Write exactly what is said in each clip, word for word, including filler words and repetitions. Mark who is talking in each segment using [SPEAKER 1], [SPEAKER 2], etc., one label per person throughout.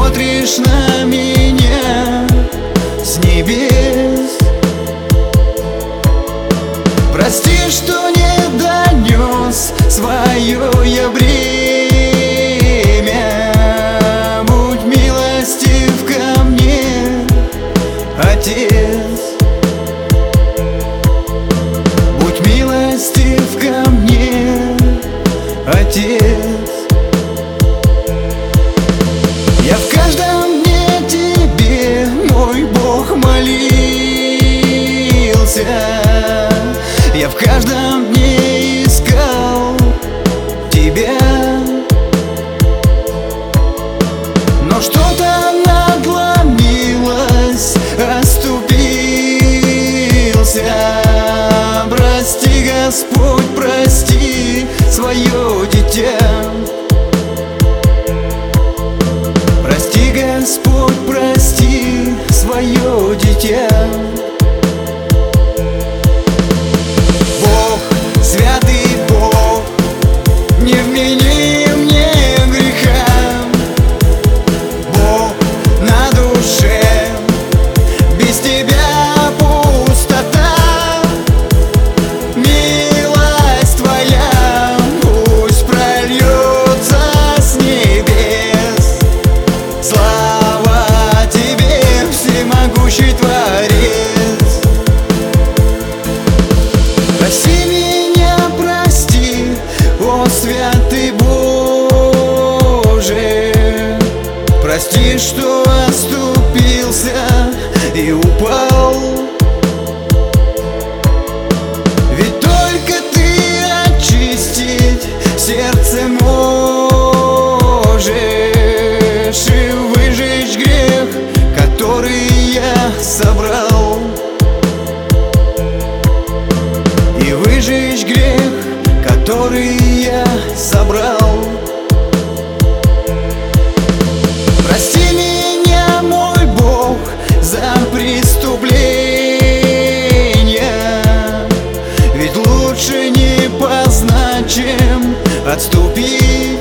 [SPEAKER 1] смотришь на меня с небес. Прости, что не донес свое я бремя. Будь милостив ко мне, Отец. Будь милостив ко мне, Отец. Я в каждом дне Тебе, мой Бог, молился. Я в каждом дне искал Тебя, но что-то надломилось, оступился. Прости, Господь, прости свое дитя. Прости, Господь, прости свое дитя. Бог, святый Бог, не вмени мне греха. Бог на душе, без Тебя пустота. Милость Твоя пусть прольется с небес. Слава Тебе, всемогущий Творец. Прости меня, прости, о святый Боже. Прости, что оступился и упал. Ведь только Ты очистить сердце можешь и выжечь грех, который я собрал. И выжечь грех, который я собрал. Прости меня, мой Бог, за преступление. Ведь лучше не познать, чем отступить.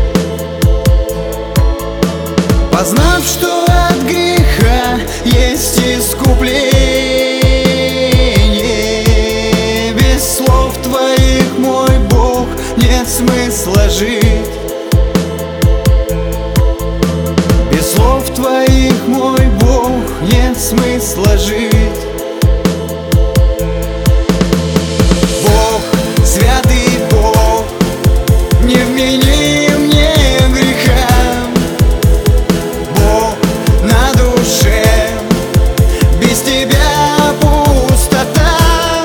[SPEAKER 1] Познав, что от греха есть искупление. Без слов Твоих, мой Бог, нет смысла жить. Без слов Твоих, мой Бог, нет смысла жить. Бог, святый Бог, не вмени мне греха. Бог на душе, без Тебя пустота.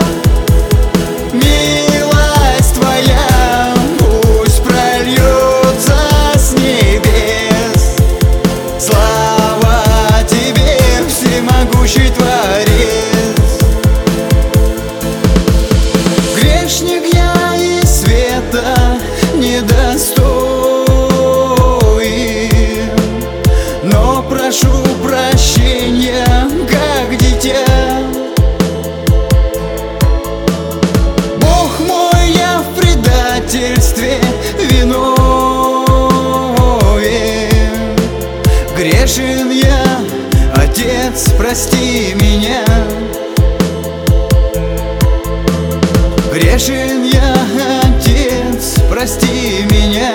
[SPEAKER 1] Милость Твоя пусть прольется с небес. Слава Тебе, всемогущий Творец. Грешник я и света недостоин, но прошу прощения, как дитя. Бог мой, я в предательстве виновен. Грешен я, Отец, прости меня. Грешен я, Отец, прости меня.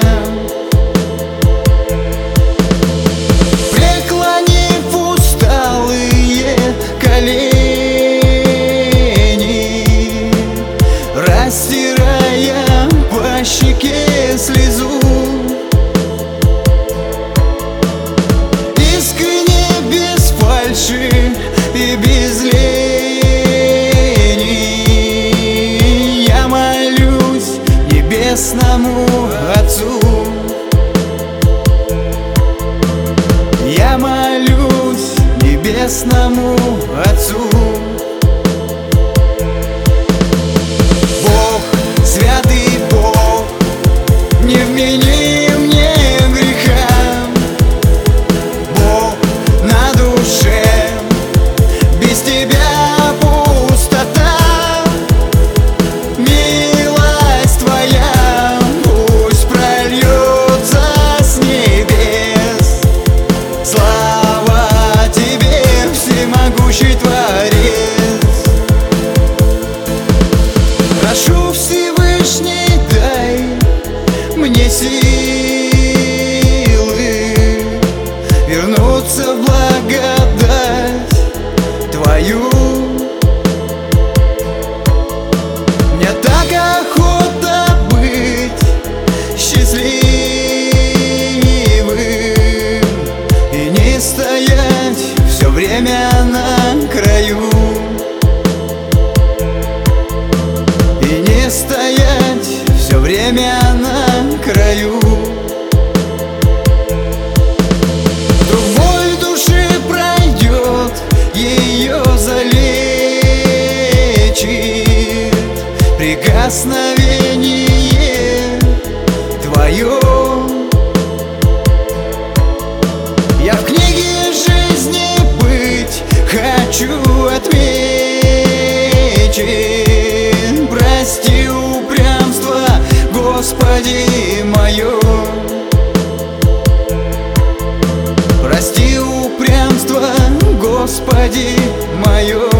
[SPEAKER 1] Преклонив усталые колени, растирая по щеке слезу, искренне, без фальши и без лени, я молюсь небесному Отцу. Я молюсь небесному Отцу. Бог, святый Бог, не вмени мне греха. Бог на душе, без Тебя пустота. Милость Твоя пусть прольется с небес. Слава всемогущий Творец. Прошу, Всевышний, дай мне силы вернуться в благодать Твою. Мне так охота быть счастливым и не стоять все время на краю, и не стоять все время на краю. Вдруг боль души пройдет, ее залечит прикосновение Твое. Я в книге жизни быть хочу отмечен. Прости упрямство, Господи, мое. Прости упрямство, Господи, мое.